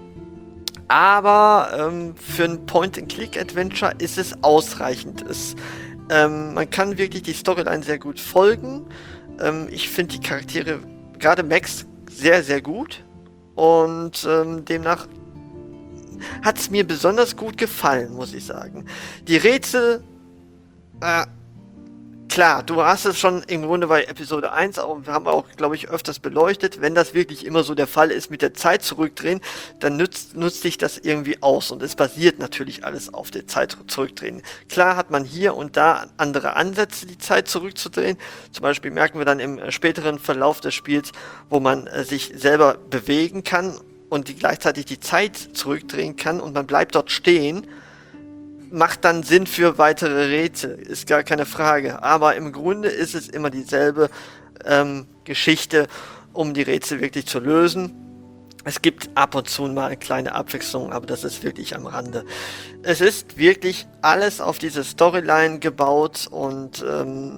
Aber ähm, für ein Point-and-Click-Adventure ist es ausreichend. Es, ähm, man kann wirklich die Storyline sehr gut folgen. Ähm, ich finde die Charaktere, gerade Max, sehr, sehr gut. Und ähm, demnach hat es mir besonders gut gefallen, muss ich sagen. Die Rätsel, äh, klar, du hast es schon im Grunde bei Episode eins, auch, wir haben auch, glaube ich, öfters beleuchtet, wenn das wirklich immer so der Fall ist mit der Zeit zurückdrehen, dann nutzt, nutzt sich das irgendwie aus und es basiert natürlich alles auf der Zeit zurückdrehen. Klar hat man hier und da andere Ansätze, die Zeit zurückzudrehen, zum Beispiel merken wir dann im späteren Verlauf des Spiels, wo man äh, sich selber bewegen kann und die gleichzeitig die Zeit zurückdrehen kann und man bleibt dort stehen, macht dann Sinn für weitere Rätsel, ist gar keine Frage. Aber im Grunde ist es immer dieselbe ähm, Geschichte, um die Rätsel wirklich zu lösen. Es gibt ab und zu mal eine kleine Abwechslung, aber das ist wirklich am Rande. Es ist wirklich alles auf diese Storyline gebaut und ähm,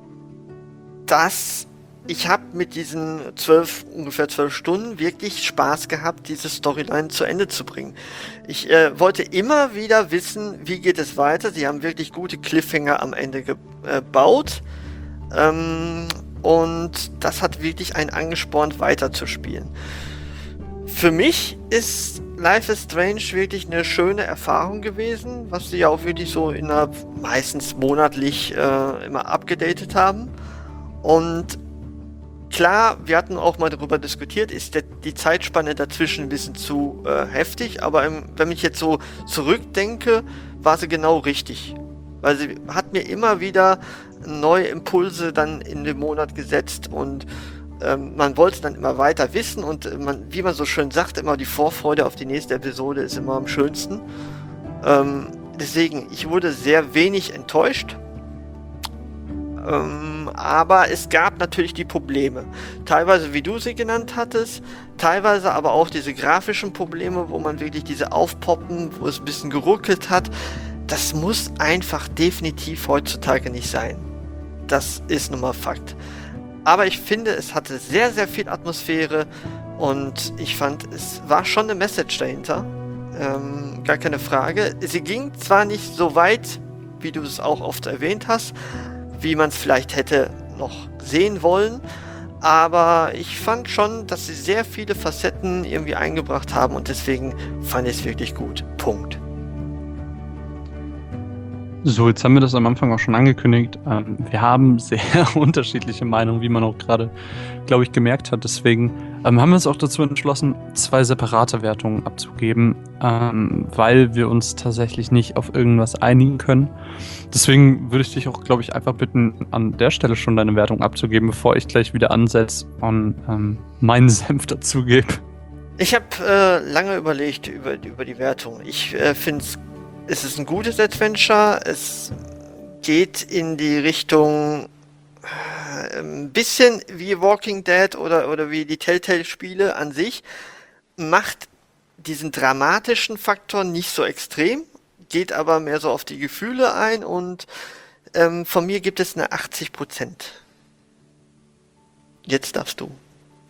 das... Ich habe mit diesen zwölf, ungefähr zwölf Stunden wirklich Spaß gehabt, diese Storyline zu Ende zu bringen. Ich äh, wollte immer wieder wissen, wie geht es weiter. Sie haben wirklich gute Cliffhanger am Ende gebaut. Ähm, und das hat wirklich einen angespornt, weiterzuspielen. Für mich ist Life is Strange wirklich eine schöne Erfahrung gewesen, was sie ja auch wirklich so innerhalb meistens monatlich äh, immer abgedatet haben. Und klar, wir hatten auch mal darüber diskutiert, ist der, die Zeitspanne dazwischen ein bisschen zu äh, heftig, aber im, wenn ich jetzt so zurückdenke, war sie genau richtig. Weil sie hat mir immer wieder neue Impulse dann in den Monat gesetzt und ähm, man wollte dann immer weiter wissen und man, wie man so schön sagt, immer die Vorfreude auf die nächste Episode ist immer am schönsten. Ähm, deswegen, ich wurde sehr wenig enttäuscht. Ähm, aber es gab natürlich die Probleme. Teilweise, wie du sie genannt hattest, teilweise aber auch diese grafischen Probleme, wo man wirklich diese Aufpoppen, wo es ein bisschen geruckelt hat. das muss einfach definitiv heutzutage nicht sein. Das ist nun mal Fakt. Aber ich finde, es hatte sehr, sehr viel Atmosphäre und ich fand, es war schon eine Message dahinter. Ähm, gar keine Frage. Sie ging zwar nicht so weit, wie du es auch oft erwähnt hast, wie man es vielleicht hätte noch sehen wollen, aber ich fand schon, dass sie sehr viele Facetten irgendwie eingebracht haben und deswegen fand ich es wirklich gut. Punkt. So, jetzt haben wir das am Anfang auch schon angekündigt. Ähm, wir haben sehr unterschiedliche Meinungen, wie man auch gerade, glaube ich, gemerkt hat. Deswegen ähm, haben wir uns auch dazu entschlossen, zwei separate Wertungen abzugeben, ähm, weil wir uns tatsächlich nicht auf irgendwas einigen können. Deswegen würde ich dich auch, glaube ich, einfach bitten, an der Stelle schon deine Wertung abzugeben, bevor ich gleich wieder ansetze und ähm, meinen Senf dazugebe. Ich habe äh, lange überlegt über, über die Wertung. Ich äh, finde es Es ist ein gutes Adventure, es geht in die Richtung äh, ein bisschen wie Walking Dead oder, oder wie die Telltale-Spiele an sich, macht diesen dramatischen Faktor nicht so extrem, geht aber mehr so auf die Gefühle ein und ähm, von mir gibt es eine achtzig Prozent. Jetzt darfst du.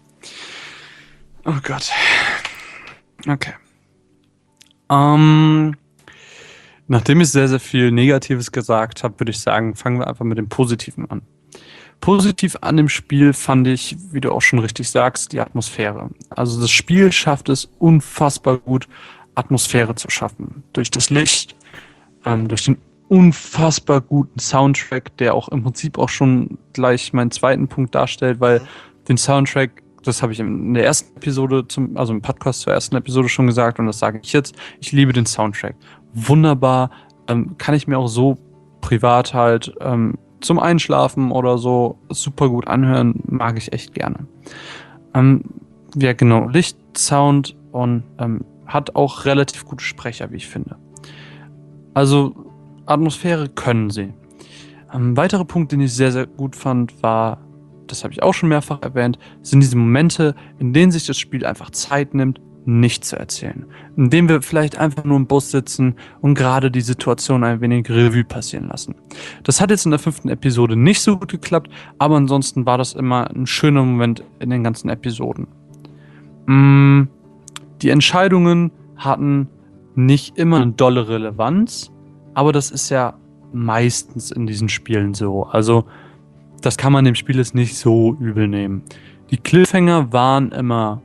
Oh Gott. Okay. Ähm... Nachdem ich sehr, sehr viel Negatives gesagt habe, würde ich sagen, fangen wir einfach mit dem Positiven an. Positiv an dem Spiel fand ich, wie du auch schon richtig sagst, die Atmosphäre. Also das Spiel schafft es unfassbar gut, Atmosphäre zu schaffen. Durch das Licht, ähm, durch den unfassbar guten Soundtrack, der auch im Prinzip auch schon gleich meinen zweiten Punkt darstellt, weil den Soundtrack, das habe ich in der ersten Episode, zum, also im Podcast zur ersten Episode schon gesagt und das sage ich jetzt, ich liebe den Soundtrack. Wunderbar, ähm, kann ich mir auch so privat halt ähm, zum Einschlafen oder so super gut anhören, mag ich echt gerne. Ähm, ja genau, Licht, Sound und ähm, hat auch relativ gute Sprecher, wie ich finde. Also Atmosphäre können sie. Ein weiterer Punkt, den ich sehr, sehr gut fand, war, das habe ich auch schon mehrfach erwähnt, sind diese Momente, in denen sich das Spiel einfach Zeit nimmt, nicht zu erzählen. Indem wir vielleicht einfach nur im Bus sitzen und gerade die Situation ein wenig Revue passieren lassen. Das hat jetzt in der fünften Episode nicht so gut geklappt, aber ansonsten war das immer ein schöner Moment in den ganzen Episoden. Mm, die Entscheidungen hatten nicht immer eine dolle Relevanz, aber das ist ja meistens in diesen Spielen so. Also das kann man dem Spiel jetzt nicht so übel nehmen. Die Cliffhanger waren immer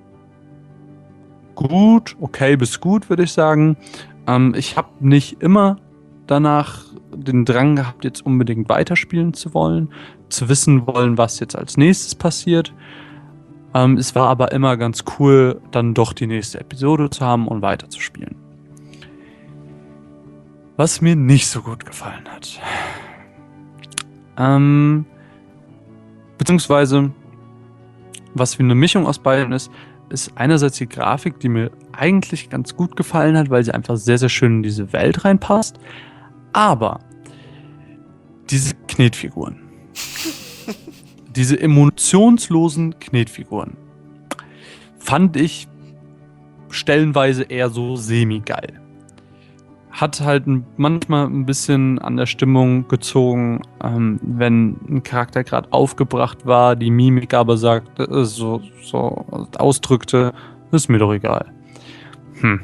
gut, okay bis gut, würde ich sagen. Ähm, ich habe nicht immer danach den Drang gehabt, jetzt unbedingt weiterspielen zu wollen, zu wissen wollen, was jetzt als nächstes passiert. Ähm, es war aber immer ganz cool, dann doch die nächste Episode zu haben und weiterzuspielen. Was mir nicht so gut gefallen hat. Ähm, beziehungsweise, was wie eine Mischung aus beiden ist, ist einerseits die Grafik, die mir eigentlich ganz gut gefallen hat, weil sie einfach sehr, sehr schön in diese Welt reinpasst. Aber diese Knetfiguren, diese emotionslosen Knetfiguren, fand ich stellenweise eher so semi-geil. Hat halt manchmal ein bisschen an der Stimmung gezogen, ähm, wenn ein Charakter gerade aufgebracht war, die Mimik aber sagt, äh, so, so ausdrückte, ist mir doch egal. Hm.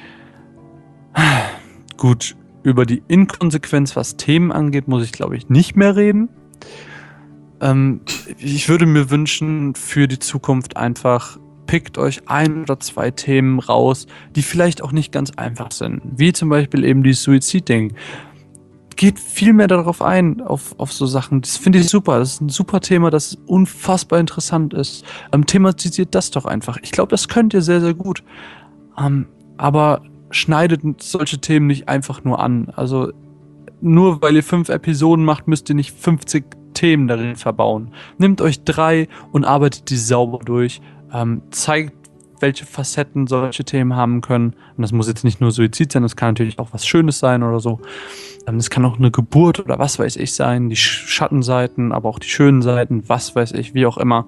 Gut, über die Inkonsequenz, was Themen angeht, muss ich glaube ich nicht mehr reden. Ähm, ich würde mir wünschen, für die Zukunft einfach pickt euch ein oder zwei Themen raus, die vielleicht auch nicht ganz einfach sind. Wie zum Beispiel eben dieses Suizid-Ding. Geht viel mehr darauf ein, auf, auf so Sachen. Das finde ich super. Das ist ein super Thema, das unfassbar interessant ist. Ähm, thematisiert das doch einfach. Ich glaube, das könnt ihr sehr, sehr gut. Ähm, aber schneidet solche Themen nicht einfach nur an. Also nur weil ihr fünf Episoden macht, müsst ihr nicht fünfzig Themen darin verbauen. Nehmt euch drei und arbeitet die sauber durch. Ähm, zeigt, welche Facetten solche Themen haben können. Und das muss jetzt nicht nur Suizid sein, das kann natürlich auch was Schönes sein oder so. Ähm, das kann auch eine Geburt oder was weiß ich sein, die Schattenseiten, aber auch die schönen Seiten, was weiß ich, wie auch immer.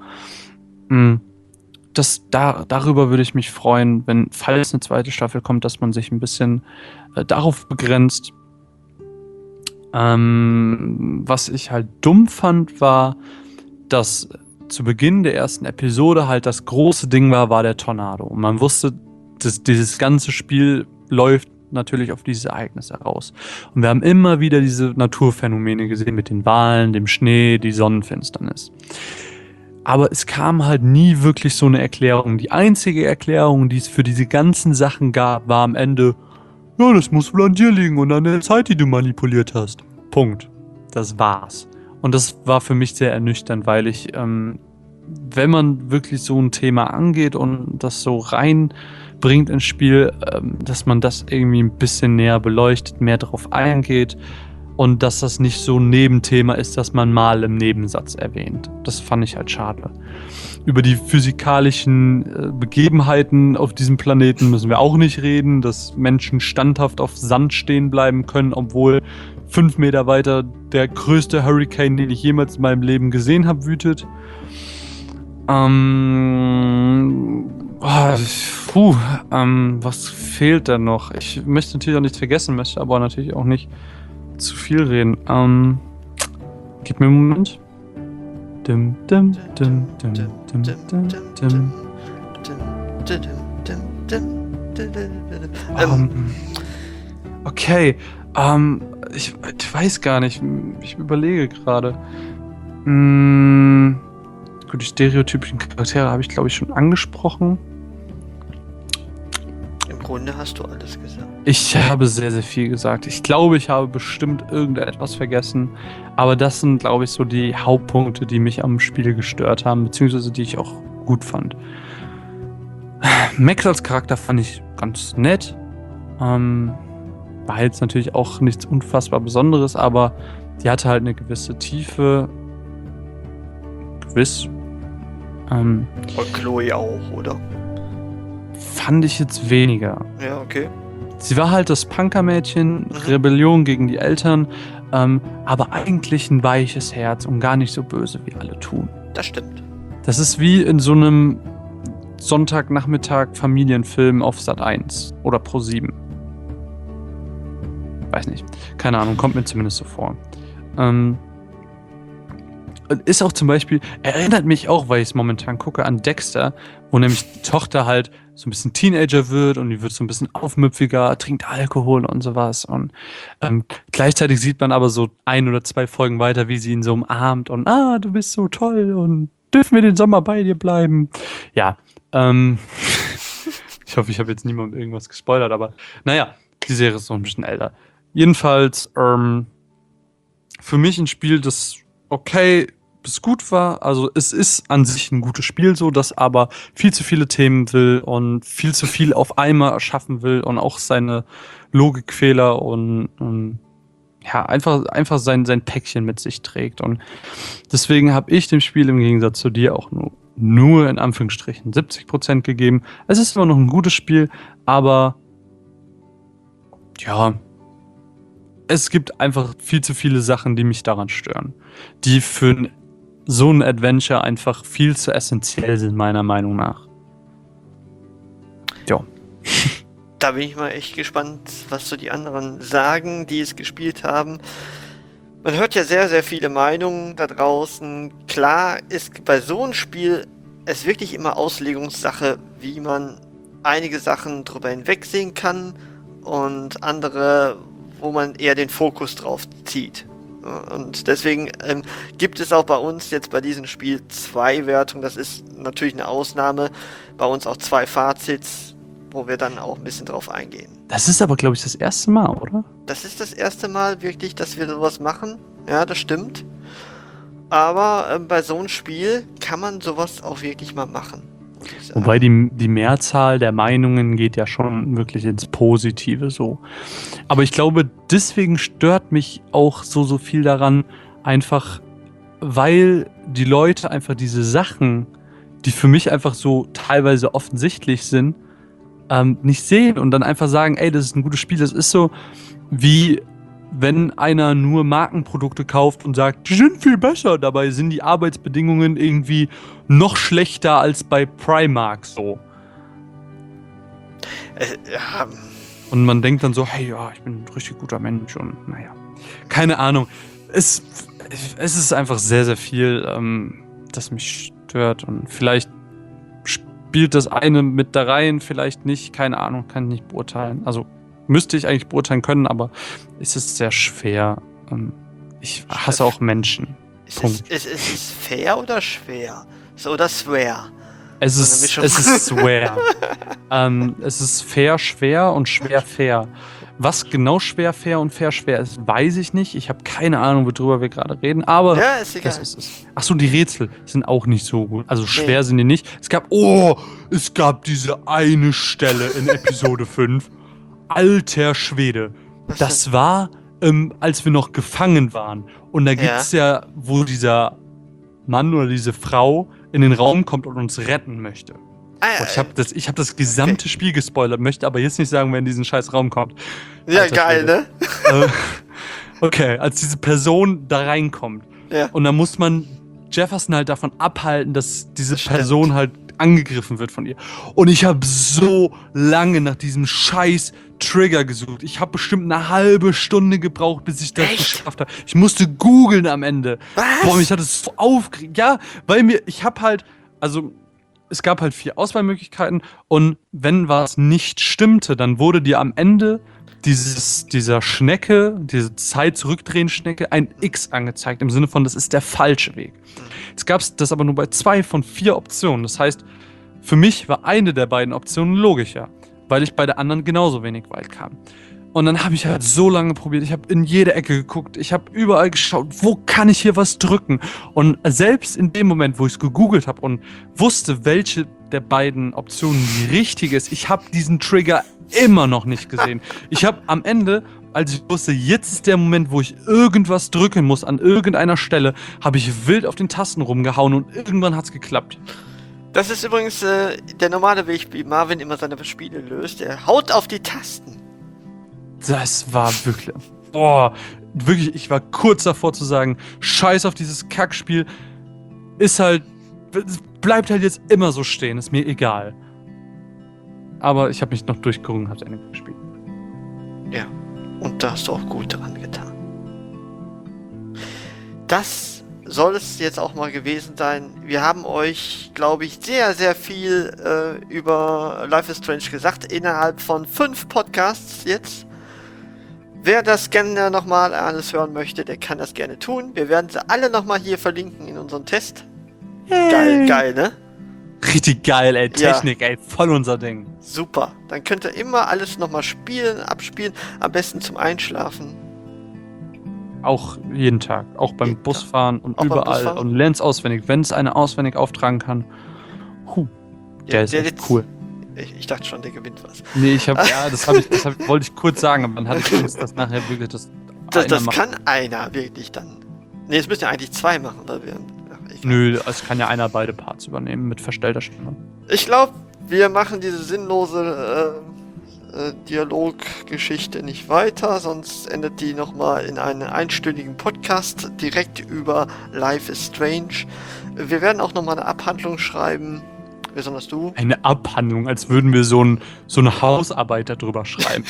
Das, da, darüber würde ich mich freuen, wenn, falls eine zweite Staffel kommt, dass man sich ein bisschen äh, darauf begrenzt. Ähm, was ich halt dumm fand, war, dass zu Beginn der ersten Episode halt das große Ding war, war der Tornado. Und man wusste, dass dieses ganze Spiel läuft natürlich auf dieses Ereignis heraus. Und wir haben immer wieder diese Naturphänomene gesehen mit den Walen, dem Schnee, die Sonnenfinsternis. Aber es kam halt nie wirklich so eine Erklärung. Die einzige Erklärung, die es für diese ganzen Sachen gab, war am Ende: Ja, das muss wohl an dir liegen und an der Zeit, die du manipuliert hast. Punkt. Das war's. Und das war für mich sehr ernüchternd, weil ich, ähm, wenn man wirklich so ein Thema angeht und das so reinbringt ins Spiel, ähm, dass man das irgendwie ein bisschen näher beleuchtet, mehr darauf eingeht und dass das nicht so ein Nebenthema ist, das man mal im Nebensatz erwähnt. Das fand ich halt schade. Über die physikalischen äh, Begebenheiten auf diesem Planeten müssen wir auch nicht reden, dass Menschen standhaft auf Sand stehen bleiben können, obwohl fünf Meter weiter der größte Hurricane, den ich jemals in meinem Leben gesehen habe, wütet. Ähm, oh, puh, ähm, was fehlt da noch? Ich möchte natürlich auch nichts vergessen, möchte aber natürlich auch nicht zu viel reden. Ähm, gib mir einen Moment. Dim, dim, dim, dim, dim, dim, dim. Ähm, okay, ähm, ich, ich weiß gar nicht, ich überlege gerade. Hm, gut, die stereotypischen Charaktere habe ich, glaube ich, schon angesprochen. Im Grunde hast du alles gesagt. Ich habe sehr, sehr viel gesagt. Ich glaube, ich habe bestimmt irgendetwas vergessen. Aber das sind, glaube ich, so die Hauptpunkte, die mich am Spiel gestört haben, beziehungsweise die ich auch gut fand. Max als Charakter fand ich ganz nett. Ähm, war jetzt natürlich auch nichts unfassbar Besonderes, aber die hatte halt eine gewisse Tiefe. Gewiss. Ähm, Und Chloe auch, oder? fand ich jetzt weniger. Ja, okay. Sie war halt das Punkermädchen, Mhm. Rebellion gegen die Eltern, ähm, aber eigentlich ein weiches Herz und gar nicht so böse, wie alle tun. Das stimmt. Das ist wie in so einem Sonntagnachmittag Familienfilm auf Sat eins oder Pro sieben. Weiß nicht. Keine Ahnung, kommt mir zumindest so vor. Ähm, ist auch zum Beispiel, erinnert mich auch, weil ich es momentan gucke, an Dexter, wo nämlich die Tochter halt so ein bisschen Teenager wird und die wird so ein bisschen aufmüpfiger, trinkt Alkohol und sowas. Und ähm, gleichzeitig sieht man aber so ein oder zwei Folgen weiter, wie sie ihn so umarmt und ah, du bist so toll und dürfen wir den Sommer bei dir bleiben. Ja, ähm, ich hoffe, ich habe jetzt niemandem irgendwas gespoilert, aber naja, die Serie ist noch ein bisschen älter. Jedenfalls, ähm, für mich ein Spiel, das okay bis gut war. Also es ist an sich ein gutes Spiel, so das aber viel zu viele Themen will und viel zu viel auf einmal erschaffen will und auch seine Logikfehler und, und ja, einfach, einfach sein, sein Päckchen mit sich trägt. Und deswegen habe ich dem Spiel im Gegensatz zu dir auch nur, nur in Anführungsstrichen siebzig Prozent gegeben. Es ist immer noch ein gutes Spiel, aber ja, es gibt einfach viel zu viele Sachen, die mich daran stören, die für so ein Adventure einfach viel zu essentiell sind, meiner Meinung nach. Ja. Da bin ich mal echt gespannt, was so die anderen sagen, die es gespielt haben. Man hört ja sehr, sehr viele Meinungen da draußen. Klar ist bei so einem Spiel es wirklich immer Auslegungssache, wie man einige Sachen drüber hinwegsehen kann und andere, wo man eher den Fokus drauf zieht. Und deswegen ähm, gibt es auch bei uns jetzt bei diesem Spiel zwei Wertungen. Das ist natürlich eine Ausnahme. Bei uns auch zwei Fazits, wo wir dann auch ein bisschen drauf eingehen. Das ist aber, glaube ich, das erste Mal, oder? Das ist das erste Mal wirklich, dass wir sowas machen. Ja, das stimmt. Aber ähm, bei so einem Spiel kann man sowas auch wirklich mal machen. Wobei die, die Mehrzahl der Meinungen geht ja schon wirklich ins Positive so. Aber ich glaube, deswegen stört mich auch so, so viel daran, einfach weil die Leute einfach diese Sachen, die für mich einfach so teilweise offensichtlich sind, ähm, nicht sehen und dann einfach sagen, ey, das ist ein gutes Spiel. Das ist so wie wenn einer nur Markenprodukte kauft und sagt, die sind viel besser, dabei sind die Arbeitsbedingungen irgendwie noch schlechter als bei Primark so. Äh, ja. Und man denkt dann so, hey, ja, ich bin ein richtig guter Mensch und naja. keine Ahnung. Es, es ist einfach sehr, sehr viel, ähm, das mich stört. Und vielleicht spielt das eine mit da rein, vielleicht nicht. Keine Ahnung, kann ich nicht beurteilen. Also müsste ich eigentlich beurteilen können, aber es ist sehr schwer. Ähm, ich hasse auch Menschen. Ist es, ist, ist es fair oder schwer? So, oder swear? Es ist, es ist swear. ähm, es ist fair, schwer und schwer, fair. Was genau schwer, fair und fair, schwer ist, weiß ich nicht. Ich habe keine Ahnung, worüber wir gerade reden, aber ja, ist egal. Das ist es. Achso, die Rätsel sind auch nicht so gut. Also schwer nee. sind die nicht. Es gab, oh, es gab diese eine Stelle in Episode fünf. Alter Schwede. Das war, ähm, als wir noch gefangen waren. Und da gibt's ja, ja wo dieser Mann oder diese Frau in den Raum kommt und uns retten möchte. Ah, und ich habe das, ich hab das gesamte okay. Spiel gespoilert, möchte aber jetzt nicht sagen, wer in diesen scheiß Raum kommt. Ja, Alter, geil, ne? Äh, okay, als diese Person da reinkommt. Ja. Und dann muss man Jefferson halt davon abhalten, dass diese Person halt angegriffen wird von ihr. Und ich habe so lange nach diesem scheiß Trigger gesucht. Ich habe bestimmt eine halbe Stunde gebraucht, bis ich das Echt? geschafft habe. Ich musste googeln am Ende. Was? Boah, mich hat das so aufgeregt. Ja, weil mir, ich habe halt, also es gab halt vier Auswahlmöglichkeiten und wenn was nicht stimmte, dann wurde dir am Ende dieses, dieser Schnecke, diese Zeit-Zurückdrehen-Schnecke, ein X angezeigt, im Sinne von, das ist der falsche Weg. Jetzt gab es das aber nur bei zwei von vier Optionen. Das heißt, für mich war eine der beiden Optionen logischer, weil ich bei der anderen genauso wenig weit kam. Und dann habe ich halt so lange probiert, ich habe in jede Ecke geguckt, ich habe überall geschaut, wo kann ich hier was drücken? Und selbst in dem Moment, wo ich es gegoogelt habe und wusste, welche der beiden Optionen die richtige ist, ich habe diesen Trigger immer noch nicht gesehen. Ich habe am Ende, als ich wusste, jetzt ist der Moment, wo ich irgendwas drücken muss an irgendeiner Stelle, habe ich wild auf den Tasten rumgehauen und irgendwann hat es geklappt. Das ist übrigens äh, der normale Weg, wie Marvin immer seine Spiele löst. Er haut auf die Tasten. Das war wirklich, boah, wirklich, ich war kurz davor zu sagen, scheiß auf dieses Kackspiel, ist halt, bleibt halt jetzt immer so stehen, ist mir egal. Aber ich habe mich noch durchgerungen, hab's Ende gespielt. Ja, und da hast du auch gut dran getan. Das soll es jetzt auch mal gewesen sein. Wir haben euch, glaube ich, sehr, sehr viel äh, über Life is Strange gesagt, innerhalb von fünf Podcasts jetzt. Wer das gerne nochmal alles hören möchte, der kann das gerne tun. Wir werden sie alle nochmal hier verlinken in unserem Test. Hey. Geil, geil, ne? Richtig geil, ey. Technik, ja. Ey. Voll unser Ding. Super. Dann könnt ihr immer alles nochmal spielen, abspielen. Am besten zum Einschlafen. Auch jeden Tag. Auch beim jeden Busfahren und auch überall. Busfahren. Und lern's auswendig. Wenn es einer auswendig auftragen kann. Huh. Der ja, ist der echt jetzt, cool. Ich, ich dachte schon, der gewinnt was. Nee, ich habe, ja, das, hab ich, das hab, wollte ich kurz sagen, aber dann hatte ich Angst, dass nachher wirklich das. Das, das kann einer wirklich dann. Nee, es müssen ja eigentlich zwei machen, weil wir. Ach, Nö, es kann ja einer beide Parts übernehmen mit verstellter Stimme. Ich glaube, wir machen diese sinnlose äh, äh, Dialoggeschichte nicht weiter, sonst endet die nochmal in einem einstündigen Podcast direkt über Life is Strange. Wir werden auch nochmal eine Abhandlung schreiben. Besonders du. Eine Abhandlung, als würden wir so, ein, so eine Hausarbeit darüber schreiben.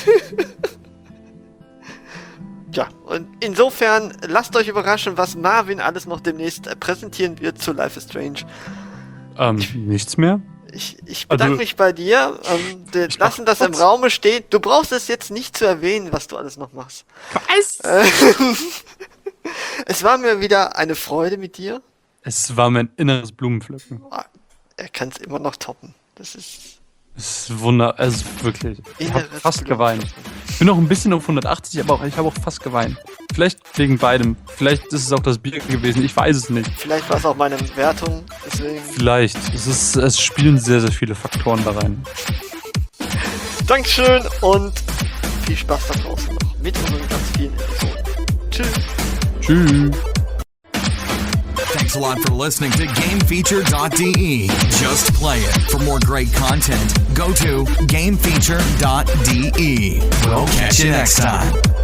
Ja, und insofern lasst euch überraschen, was Marvin alles noch demnächst äh, präsentieren wird zu Life is Strange. Ähm, ich, nichts mehr? Ich, ich bedanke also, mich bei dir. Ähm, wir lassen das im Raume stehen. Du brauchst es jetzt nicht zu erwähnen, was du alles noch machst. Was? Äh, es war mir wieder eine Freude mit dir. Es war mein inneres Blumenpflücken. Er kann es immer noch toppen. Das ist... Das ist wunder... Also wirklich. Ich habe fast geweint. Ich bin noch ein bisschen auf hundertachtzig, aber auch, ich habe auch fast geweint. Vielleicht wegen beidem. Vielleicht ist es auch das Bier gewesen. Ich weiß es nicht. Vielleicht war es auch meine Bewertung. Deswegen. Vielleicht. Es, ist, es spielen sehr, sehr viele Faktoren da rein. Dankeschön und viel Spaß da draußen noch mit unseren ganz vielen Episoden. Tschüss. Tschüss. Thanks a lot for listening to game feature dot d e. Just play it. For more great content, go to game feature dot d e. We'll catch you next time.